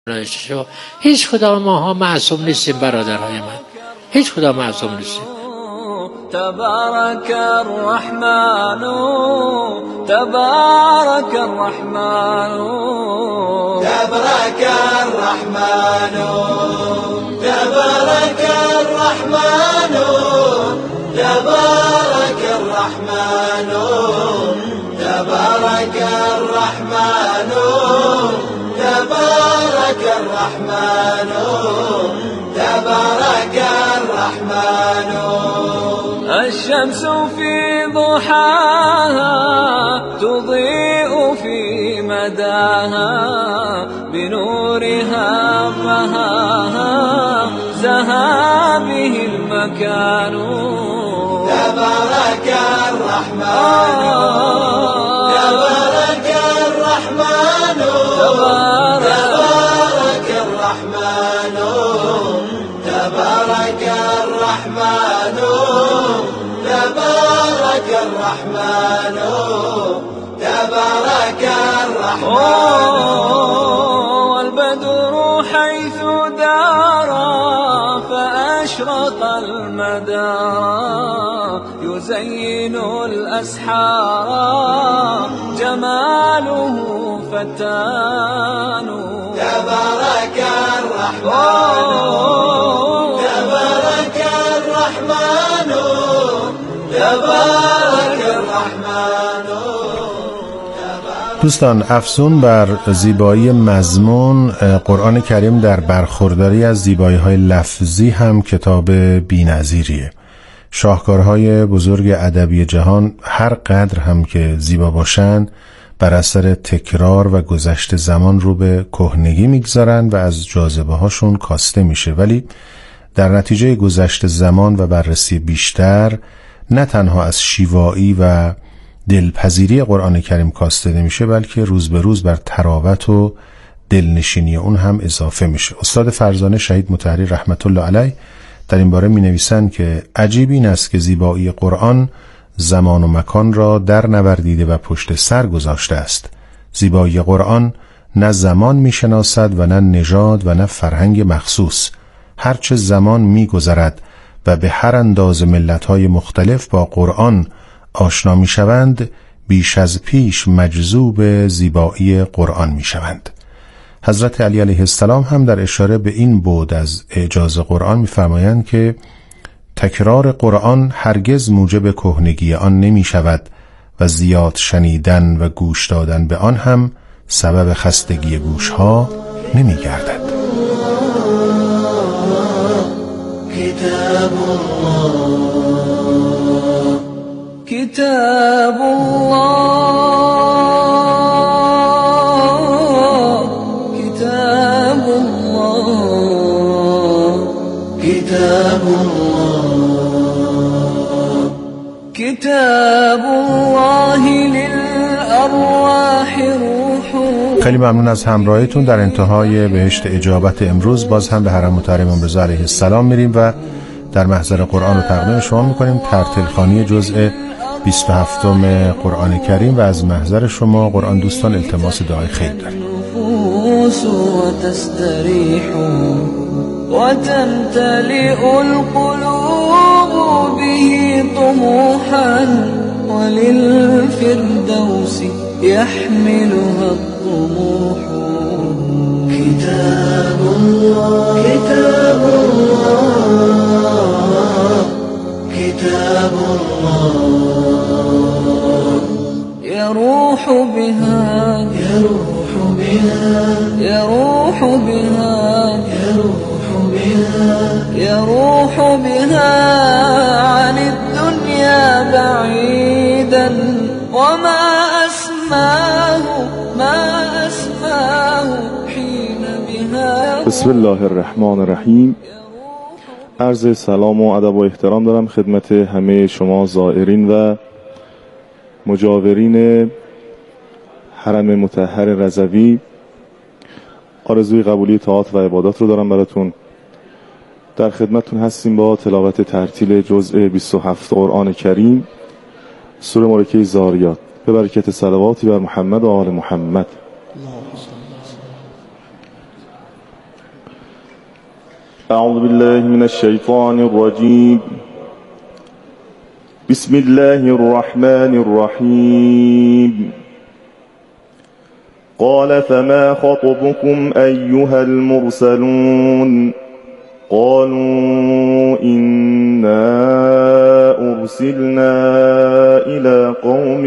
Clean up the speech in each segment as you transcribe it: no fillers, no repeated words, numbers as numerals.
هیچ کدام ماها معصوم نیستیم برادرهای من، هیچ کدام معصوم نیستیم. تبارك الرحمن تبارك الرحمن تبارك الرحمن تبارك الرحمن تبارك الرحمن تبارك الرحمن تبارك الرحمن تبارك الرحمن. الشمس في ضحاها تضيء في مداها بنورها بهاها زها به المكان. تبارك الرحمن تبارك الرحمن تبارك الرحمن تبارك الرحمن تبارك الرحمن تبارك الرحمن. والبدر حيث دارا فأشرق المدار يزين الأسحار جماله فتان. تبارك الرحمن تبارك الرحمن تبارك الرحمن. دوستان، افزون بر زیبایی مضمون، قرآن کریم در برخورداری از زیبایی‌های لفظی هم کتاب بی‌نظیریه. شاهکارهای بزرگ ادبی جهان هر قدر هم که زیبا باشند بر اثر تکرار و گذشت زمان رو به کهنگی میگذارن و از جاذبه هاشون کاسته میشه، ولی در نتیجه گذشت زمان و بررسی بیشتر نه تنها از شیوایی و دلپذیری قرآن کریم کاسته نمیشه، بلکه روز به روز بر تراوت و دلنشینی اون هم اضافه میشه. استاد فرزانه شهید مطهری رحمت الله علیه در این باره می نویسند که عجیب این است که زیبایی قرآن زمان و مکان را در نوردیده و پشت سر گذاشته است. زیبایی قرآن نه زمان می شناسد و نه نژاد و نه فرهنگ مخصوص. هرچه زمان می گذرد و به هر اندازه ملت‌های مختلف با قرآن آشنا می شوند، بیش از پیش مجذوب زیبایی قرآن می شوند. حضرت علی علیه السلام هم در اشاره به این بعد از اعجاز قرآن می فرمایند که تکرار قرآن هرگز موجب کهنگی آن نمی شود و زیاد شنیدن و گوش دادن به آن هم سبب خستگی گوش ها نمی گردد. کتاب الله کتاب الله کتاب الله کتاب الله کتاب الله للأرواح روح. خیلی ممنون از همراهیتون. در انتهای بهشت اجابت امروز باز هم به حرم محترم امام رضا علیه السلام میریم و در محضر قرآن رو تقدیم شما میکنیم. ترتیلخوانی جزء 27 قرآن کریم و از محضر شما قرآن دوستان التماس دعای خیر داریم. وتمتلئ القلوب به طموحا وللفردوس يحملها الطموح. كتاب الله كتاب الله كتاب الله يروح بها يروح بها يروح بها يروح بها يروح بها عن الدنيا بعيدا وما أسماه ما أسماه حين بها. بسم الله الرحمن الرحیم. عرض سلام و ادب و احترام دارم خدمت همه شما زائرین و مجاورین حرم مطهر رضوی. آرزوی قبولی طاعات و عبادات رو دارم براتون. در خدمتتون هستیم با تلاوت ترتیل جزء 27 قرآن کریم، سوره مبارکه زاریات، به برکت صلواتی بر محمد و آل محمد. أعوذ بالله من الشيطان الرجيم. بسم الله الرحمن الرحيم. قال فما خطبكم أيها المرسلون؟ قالوا إنا أرسلنا إلى قوم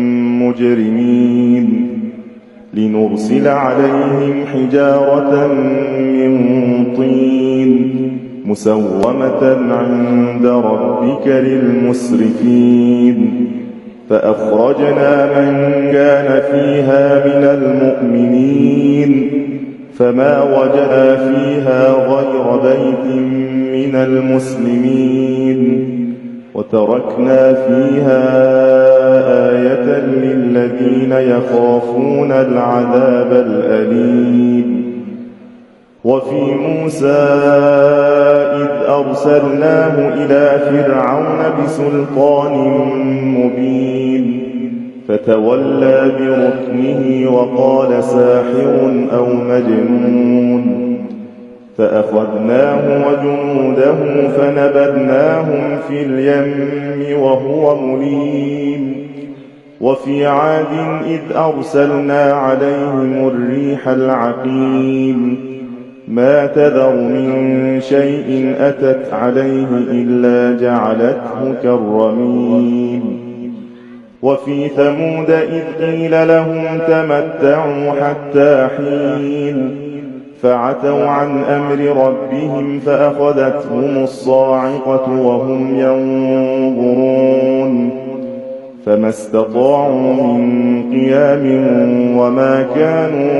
مجرمين لنرسل عليهم حجارة من طين مسومة عند ربك للمسرفين فأخرجنا من كان فيها من المؤمنين فما وجدنا فيها غير بيت من المسلمين وتركنا فيها آية للذين يخافون العذاب الأليم. وفي موسى إذ أرسلناه إلى فرعون بسلطان مبين فتولى بركنه وقال ساحر أو مجنون فأخذناه وجنوده فنبذناهم في اليم وهو مليم. وفي عاد إذ أرسلنا عليهم الريح العقيم ما تذر من شيء أتت عليه إلا جعلته كالرميم. وفي ثمود إذ قيل لهم تمتعوا حتى حين فعتوا عن أمر ربهم فأخذتهم الصاعقة وهم ينظرون فما استطاعوا من قيام وما كانوا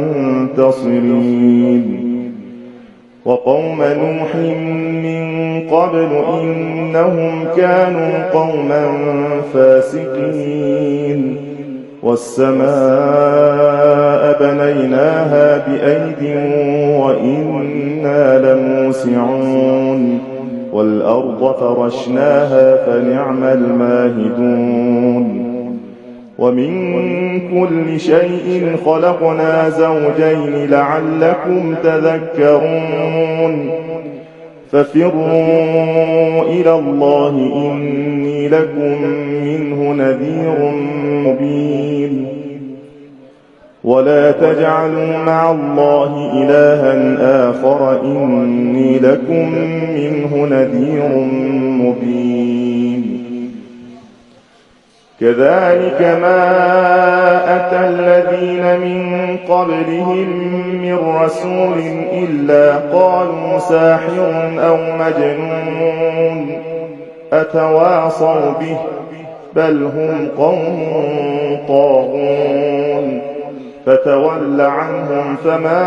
منتصرين. وقوم نوح من قبل إنهم كانوا قوما فاسقين والسماء بنيناها بأيد وإنا لموسعون والأرض فرشناها فنعم الماهدون. ومن كل شيء خلقنا زوجين لعلكم تذكرون ففروا إلى الله إني لكم منه نذير مبين. ولا تجعلوا مع الله إلها آخر إني لكم منه نذير مبين. كذلك ما أتى الذين من قبلهم من رسول إلا قالوا ساحر أو مجنون أتواصوا به بل هم قوم طاغون فتول عنهم فما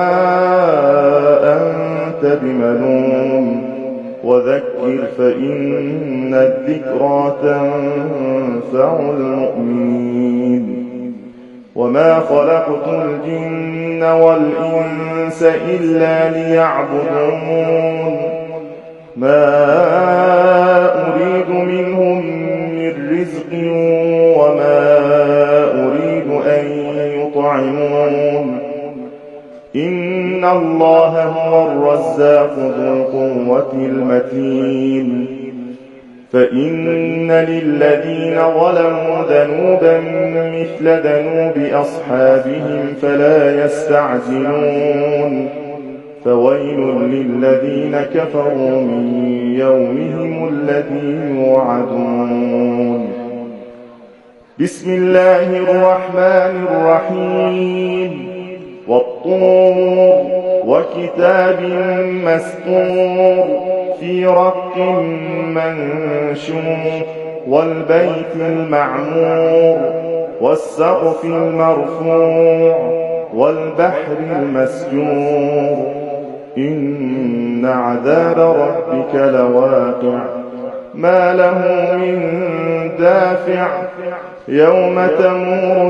أنت بملوم وذكر فإن الذكرى تنفع المؤمنين. وما خلقت الجن والإنس إلا ليعبدون ما أريد منهم من رزق وما أريد أن يطعمون إن الله هو الرزاق ذو القوة المتين. فإن للذين ظلموا ذنوبا مثل ذنوب أصحابهم فلا يستعجلون فويل للذين كفروا من يومهم الذي يوعدون. بسم الله الرحمن الرحيم. والطور وكتاب مسطور في رق منشور والبيت المعمور والسقف المرفوع والبحر المسجور إن عذاب ربك لواقع ما له من دافع يوم تمور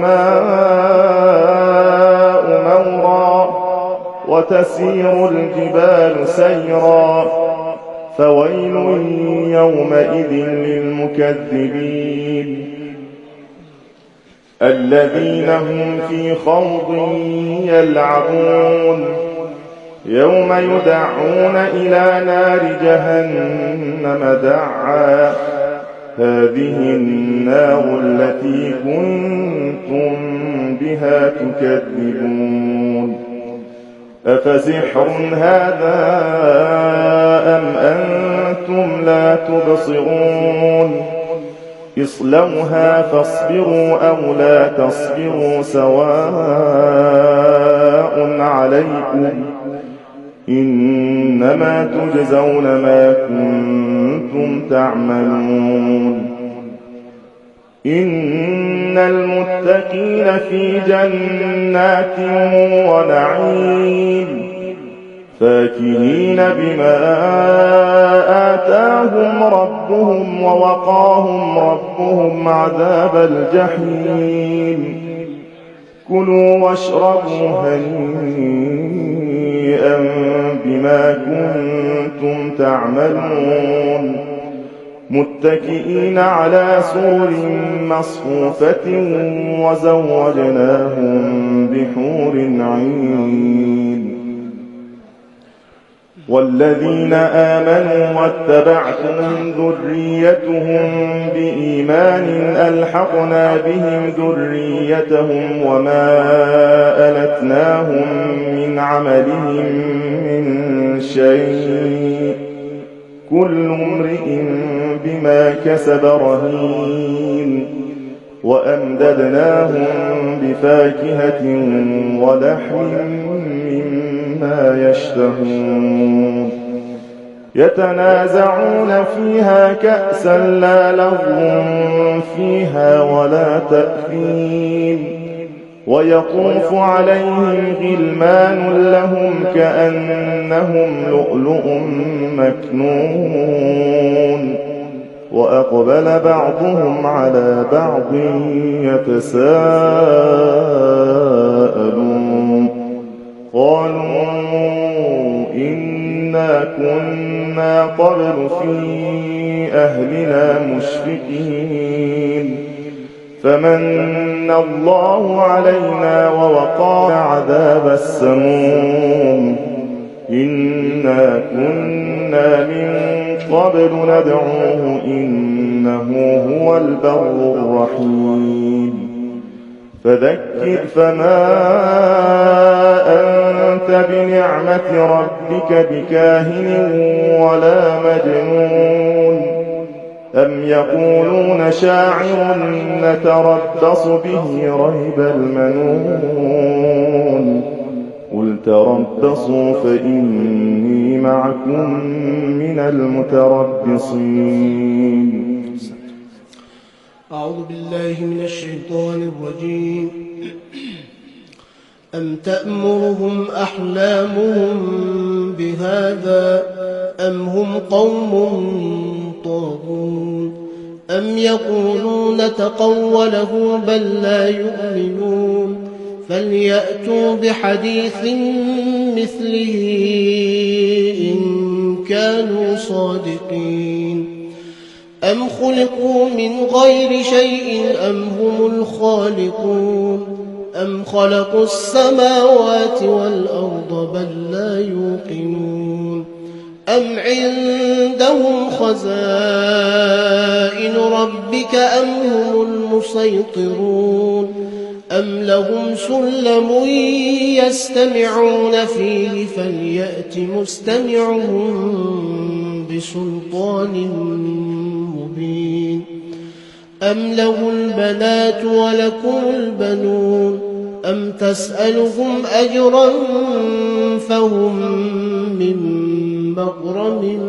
السماء مورا وتسير الجبال سيرا فويل يومئذ للمكذبين الذين هم في خوض يلعبون يوم يدعون إلى نار جهنم دعا هذه النار التي كنتم بها تكذبون أفسحر هذا أم أنتم لا تبصرون اصلوها فاصبروا أو لا تصبروا سواء عليكم إنما تجزون ما كنتم تعملون إن المتقين في جنات ونعيم فاكهين بما آتاهم ربهم ووقاهم ربهم عذاب الجحيم كلوا واشربوا هنيئا بما كنتم تعملون متكئين على سرر مصفوفة وزوجناهم بحور عين والذين آمنوا واتبعتهم ذريتهم بإيمان ألحقنا بهم ذريتهم وما ألتناهم من عملهم من شيء كل امرئ بما كسب رهين وأمددناهم بفاكهة ولحم مما يشتهون يتنازعون فيها كأسا لا لغو فيها ولا تأثيم ويطوف عليهم غلمان لهم كأنهم لؤلؤ مكنون وأقبل بعضهم على بعض يتساءلون قالوا إنا كنا قبل في أهلنا مشفقين فمن الله علينا ووقانا عذاب السموم إنا كنا من قبل ندعوه إنه هو البر الرحيم فذكر فما أنت بنعمة ربك بكاهن ولا مجنون أم يقولون شاعر نتربص به ريب المنون قل تربصوا فإني معكم من المتربصين أعوذ بالله من الشيطان الرجيم أم تأمرهم أحلامهم بهذا أم هم قوم طاغون أم يقولون تقوله بل لا يؤمنون فليأتوا بحديث مثله إن كانوا صادقين أم خلقوا من غير شيء أم هم الخالقون أم خلقوا السماوات والأرض بل لا يوقنون أم عندهم خزائن ربك أم هم المسيطرون أم لهم سلم يستمعون فيه فليأت مستمعهم بسلطان مبين أم له البنات ولكم البنون أم تسألهم أجرا فهم من مغرم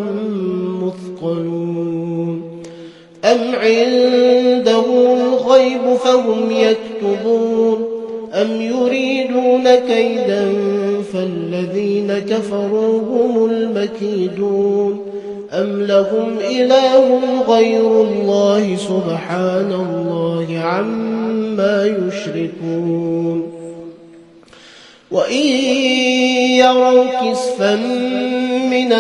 مثقلون أم عندهم الغيب فهم يكتبون أم يريدون كيدا فالذين كفروا هم المكيدون أم لهم إله غير الله سبحان الله عما يشركون وإن يروا كسفا من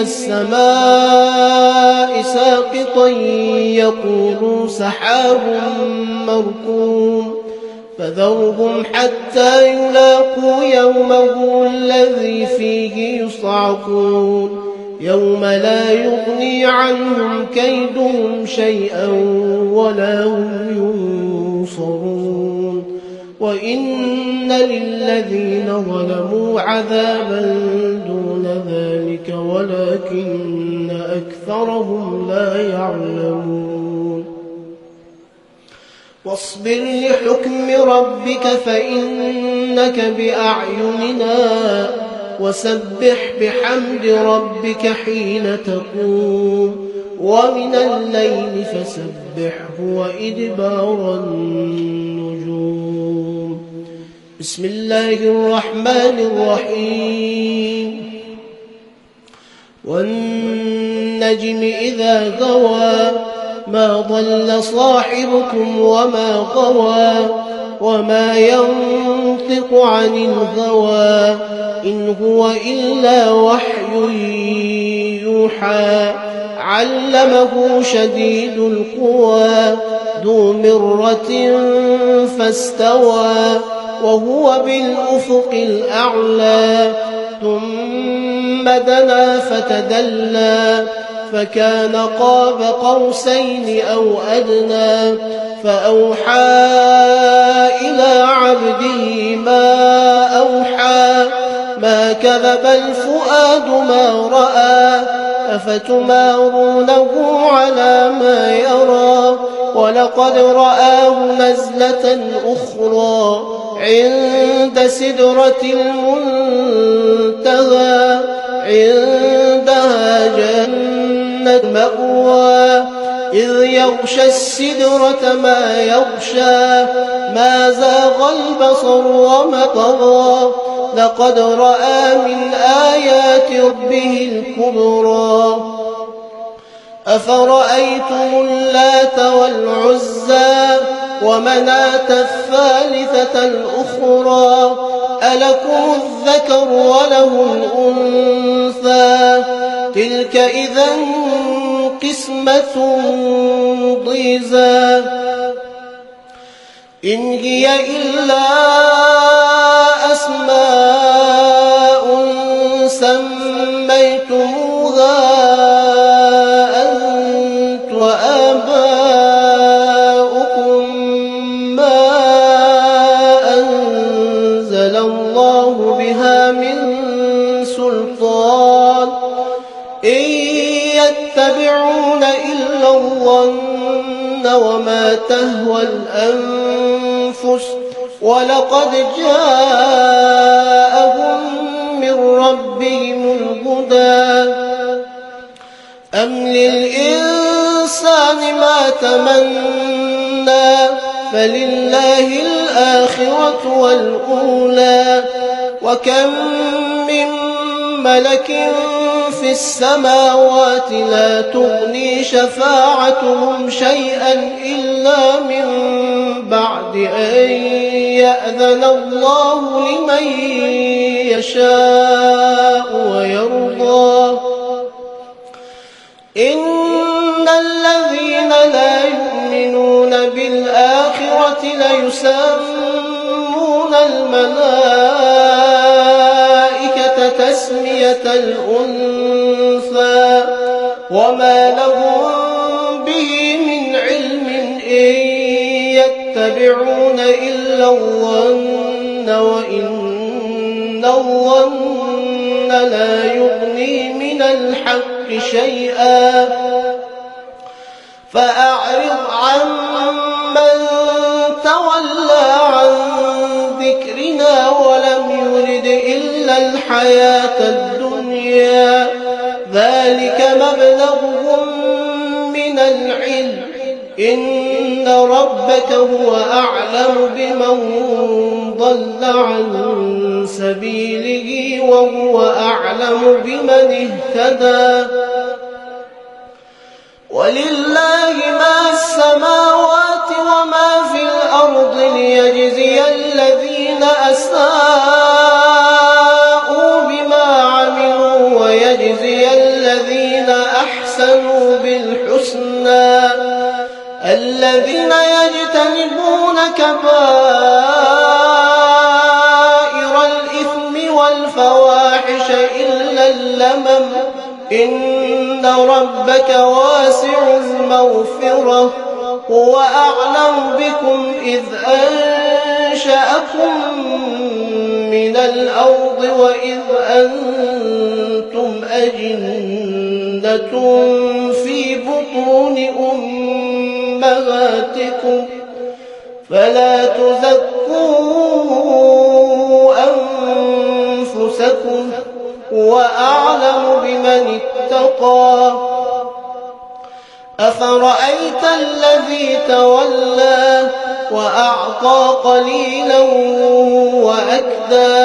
السماء ساقطا يقولوا سحاب مركوم فذرهم حتى يلاقوا يومهم الذي فيه يصعقون يوم لا يغني عنهم كيدهم شيئا ولا هم ينصرون وإن للذين ظلموا عذابا دون ذلك ولكن أكثرهم لا يعلمون واصبر لحكم ربك فإنك بأعيننا وسبح بحمد ربك حين تقوم ومن الليل فسبحه وإدبار النجوم بسم الله الرحمن الرحيم والنجم إذا غوى ما ضل صاحبكم وما غوى وما ينطق عن الهوى إن هو إلا وحي يوحى علمه شديد القوى ذو مرة فاستوى وهو بالأفق الأعلى ثم دنا فتدلى فكان قاب قوسين أو أدنى فأوحى إلى عبده ما أوحى ما كذب الفؤاد ما رأى أفتمارونه على ما يرى ولقد رآه نزلة أخرى عند سدرة المنتهى عندها جنة مأوى إذ يغشى السدرة ما يغشى ما زاغ البصر وما طغى لقد رأى من آيات ربه الكبرى أفرأيتم اللات والعزى ومناة الثالثة الأخرى ألكم الذكر وله الأنثى تلك إذا قسمة ضيزى إن هي إلا أسماء سميتموها أنتم وآباؤكم ما أنزل الله بها من سلطان إن يتبعون إلا الظن وما تهوى الأنفس ولقد جاءهم من ربهم الهدى أم للإنسان ما تمنى فلله الآخرة والأولى وكم من ملك في السماوات لا تغني شفاعتهم شيئا إلا من بعد أن يأذن الله لمن يشاء ويرضى إن الذين لا يؤمنون بالآخرة ليسمون الملائكة تسمية الأنثى وما لهم به من علم إن يتبعون إلا الظن وإن الظن لا يغني من الحق شيئا فأعرض عمن تولى عن ذكرنا ولم يرد إلا الحياة الدنيا ذلك مبلغهم من العلم إن ربك هو أعلم بمن ضل عن سبيله وهو أعلم بمن اهتدى ولله ما السماوات وما في الأرض ليجزي الذين أساءوا بما عملوا ويجزي الذين أحسنوا بالحسنى الذين يجتنبون كبائر الإثم والفواحش إلا اللمم إن ربك واسع المغفرة هو أعلم بكم إذ أنشأكم من الأرض وإذ أنتم أجنة في بطون أمهاتكم فلا تزكوا أنفسكم وأعلم بمن اتقى أفرأيت الذي تولى وأعطى قليلا وأكدى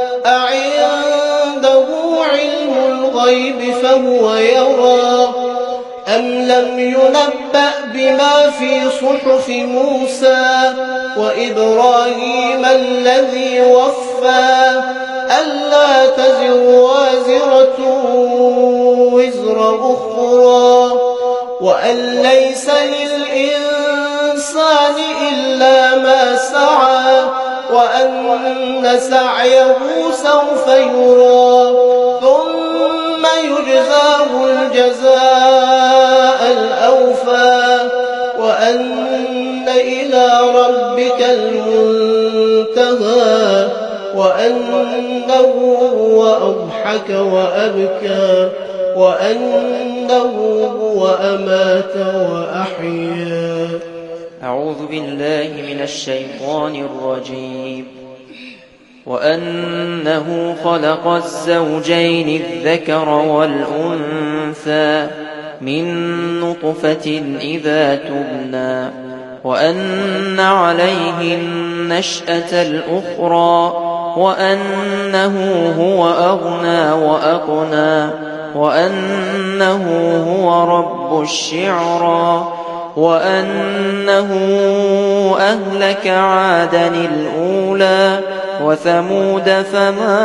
أعنده علم الغيب فهو يرى أم لم ينبأ بما في صحف موسى وإبراهيم الذي وفى ألا تزر وازرة وزر أخرى وأن ليس للإنسان إلا ما سعى وأن سعيه سوف يرى ثم يجزاه الجزاء الأوفى وأن إلى ربك المنتهى وأنه هو أضحك وأبكى وأنه هو أمات وأحيا. أعوذ بالله من الشيطان الرجيم. وأنه خلق الزوجين الذكر والأنثى من نطفة إذا تبنى وأن عليه النشأة الأخرى وأنه هو أغنى وأقنى وأنه هو رب الشعرى وأنه أهلك عادا الأولى وثمود فما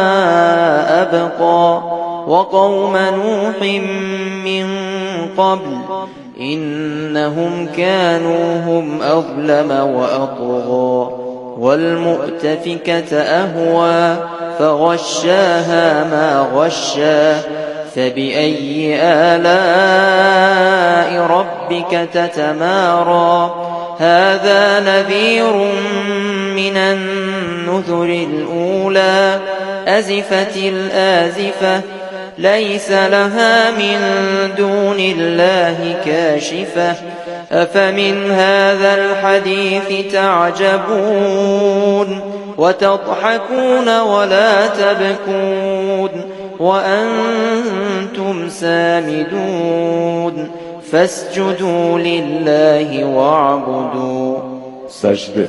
أبقى وقوم نوح من قبل إنهم كانوا هم أظلم وأطغى والمؤتفكة أهوى فغشاها ما غشى فبأي آلاء ربك تتمارى هذا نذير من النذر الأولى أزفت الآزفة ليس لها من دون الله كاشفة أفمن هذا الحديث تعجبون وتضحكون ولا تبكون وأنتم سامدون فاسجدوا لله واعبدوا. سجد.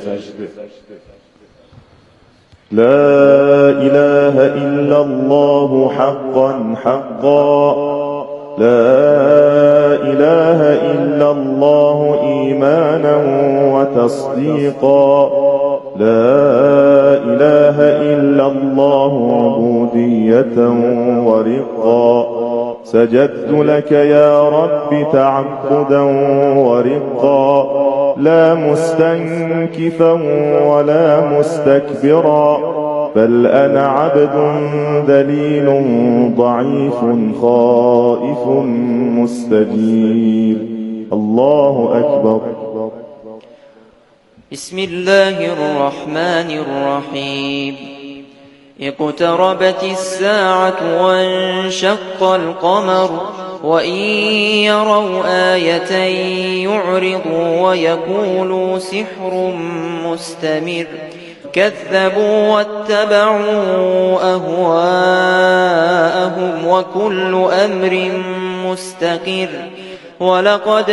لا إله إلا الله حقا حقا لا إله إلا الله إيمانا وتصديقا لا إله إلا الله عبودية ورقا سجدت لك يا رب تعبدا ورقا لا مستنكفا ولا مستكبرا بل أنا عبد ذليل ضعيف خائف مستجير. الله أكبر. بسم الله الرحمن الرحيم. اقتربت الساعة وانشق القمر وإن يروا آية يعرضوا ويقولوا سحر مستمر كذبوا واتبعوا أهواءهم وكل أمر مستقر ولقد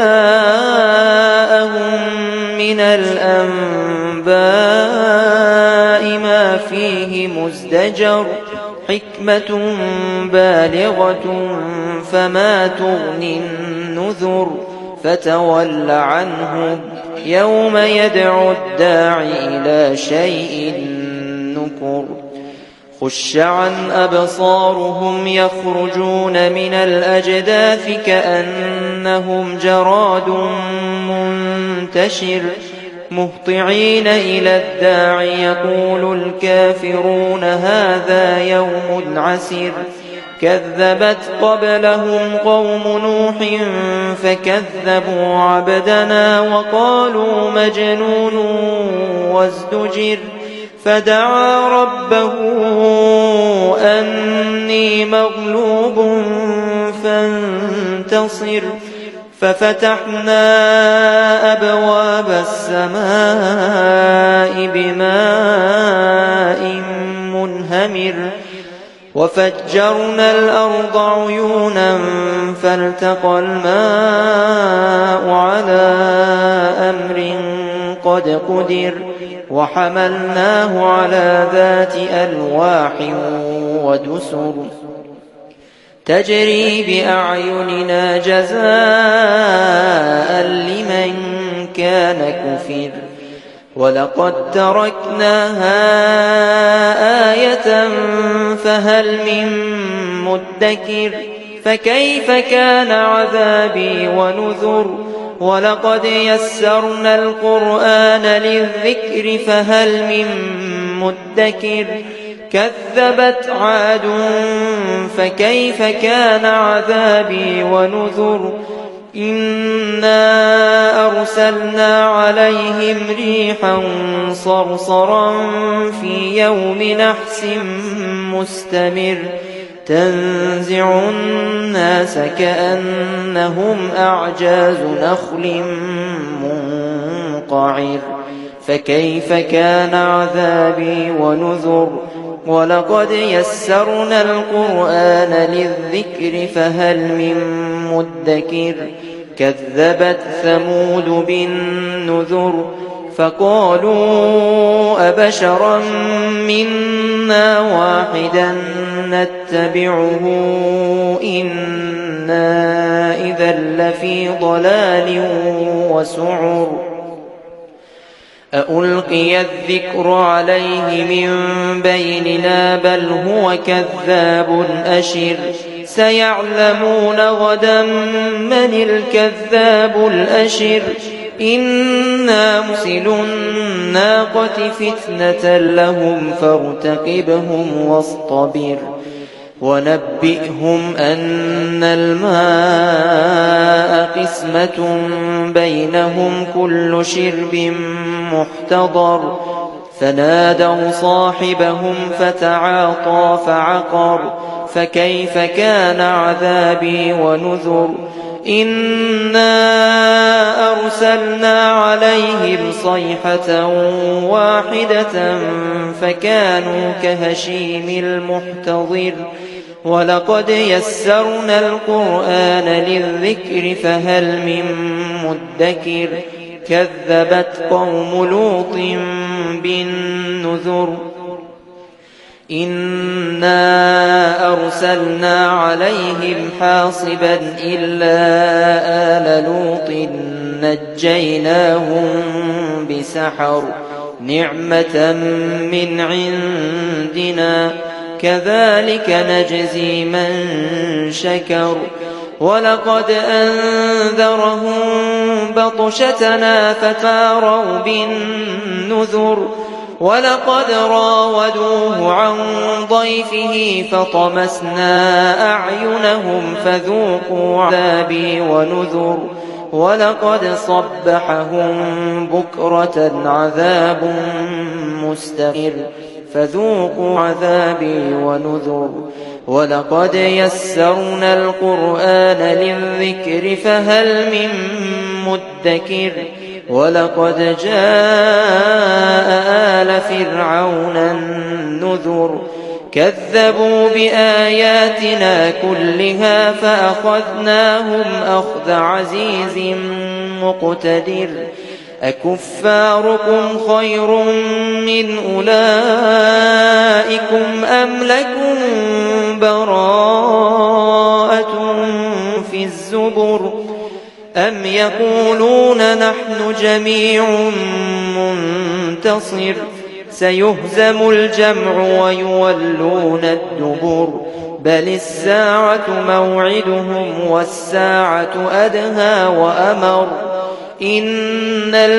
جاءهم من الأنباء ما فيه مزدجر حكمة بالغة فما تغني النذر فتول عنهم يوم يدعو الداعي إلى شيء نكر خش عن أبصارهم يخرجون من الأجداث كأنهم جراد منتشر مهطعين إلى الداع يقول الكافرون هذا يوم عسر كذبت قبلهم قوم نوح فكذبوا عبدنا وقالوا مجنون وازدجر فدعا ربه أني مغلوب فانتصر ففتحنا أبواب السماء بماء منهمر وفجرنا الأرض عيونا فالتقى الماء على أمر قد قدر وحملناه على ذات ألواح ودسر تجري بأعيننا جزاء لمن كان كفر ولقد تركناها آية فهل من مدكر فكيف كان عذابي ونذر ولقد يسرنا القرآن للذكر فهل من مدكر كذبت عاد فكيف كان عذابي ونذر إنا أرسلنا عليهم ريحا صرصرا في يوم نحس مستمر تنزع الناس كأنهم أعجاز نخل منقعر فكيف كان عذابي ونذر ولقد يسرنا القرآن للذكر فهل من مدكر كذبت ثمود بالنذر فقالوا أبشرا منا واحدا نتبعه إنا إذا لفي ضلال وسعر أألقي الذكر عليه من بيننا بل هو كذاب أشر سيعلمون غدا من الكذاب الأشر إنا مرسل الناقة فتنة لهم فارتقبهم واصطبر ونبئهم أن الماء قسمة بينهم كل شرب محتضر فنادوا صاحبهم فتعاطى فعقر فكيف كان عذابي ونذر إنا أرسلنا عليهم صيحة واحدة فكانوا كهشيم المحتضر ولقد يسرنا القرآن للذكر فهل من مدكر كذبت قوم لوط بالنذر إنا أرسلنا عليهم حاصبا إلا آل لوط نجيناهم بسحر نعمة من عندنا كذلك نجزي من شكر ولقد أنذرهم بطشتنا فتماروا بالنذر ولقد راودوه عن ضيفه فطمسنا أعينهم فذوقوا عذابي ونذر ولقد صبحهم بكرة عذاب مستقر فذوقوا عذابي ونذر ولقد يسرنا القرآن للذكر فهل من مدكر ولقد جاء آل فرعون النذر كذبوا بآياتنا كلها فأخذناهم أخذ عزيز مقتدر أكفاركم خير من أولئكم أم لكم براءة في الزبر أم يقولون نحن جميع منتصر سيهزم الجمع ويولون الدبر بل الساعة موعدهم والساعة أدهى وأمر إن